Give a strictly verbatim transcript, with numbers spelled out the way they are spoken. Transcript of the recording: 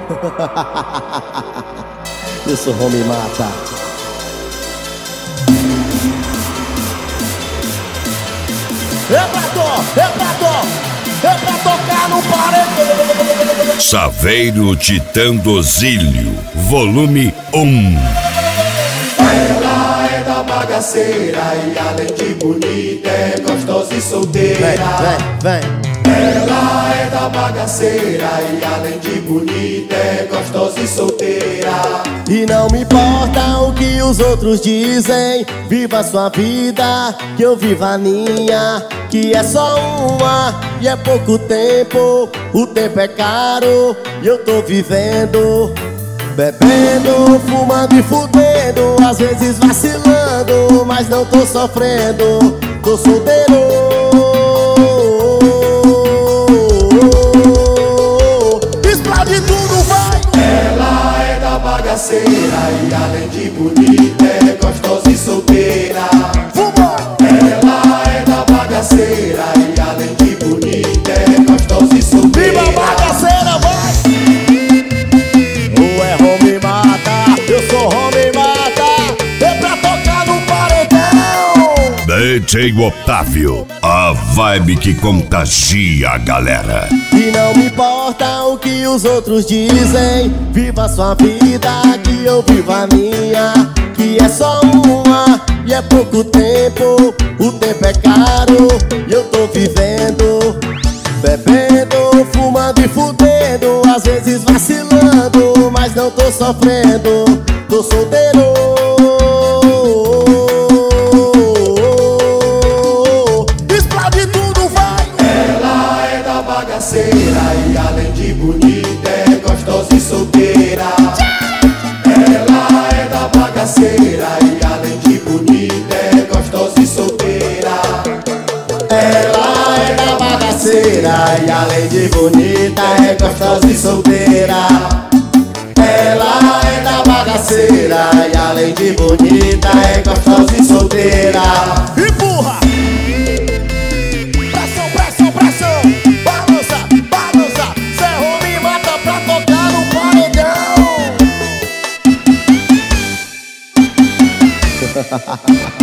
Isso, homem mata. É pra to, é pra to, é pra tocar no paredão. Saveiro Titandozílio, volume um. Ela é da bagaceira e além de bonita é gostosa e solteira. Vem, vem, vem. Ela é da bagaceira e além de bonita é gostosa e solteira. E não me importa o que os outros dizem, viva a sua vida, que eu viva a minha, que é só uma e é pouco tempo. O tempo é caro e eu tô vivendo, bebendo, fumando e fudendo, às vezes vacilando, mas não tô sofrendo, tô solteiro. Explode tudo, vai! Ela é da bagaceira e além de bonita é gostosa e solteira. Fumou! Ela é da bagaceira e além de bonita é gostosa e solteira. Viva a bagaceira, vai! Ou é homem mata, eu sou homem mata, é pra tocar no paredão. D J Otávio, a vibe que contagia a galera. E não me importa o que os outros dizem, viva a sua vida, que eu vivo a minha, que é só uma e é pouco tempo. O tempo é caro e eu tô vivendo, bebendo, fumando e fudendo, às vezes vacilando, mas não tô sofrendo, tô solteiro. Explode tudo, vai! Ela é da bagaceira e além de bonita é gostosa e solteira. Ela é da bagaceira e além de bonita é gostosa e solteira. Ela é da bagaceira e além de bonita é gostosa e solteira. Ela é da bagaceira e além de bonita é gostosa e solteira. Empurra! Pressão, pressão, pressão! Balança, balança! Cê homem mata pra tocar no paredão.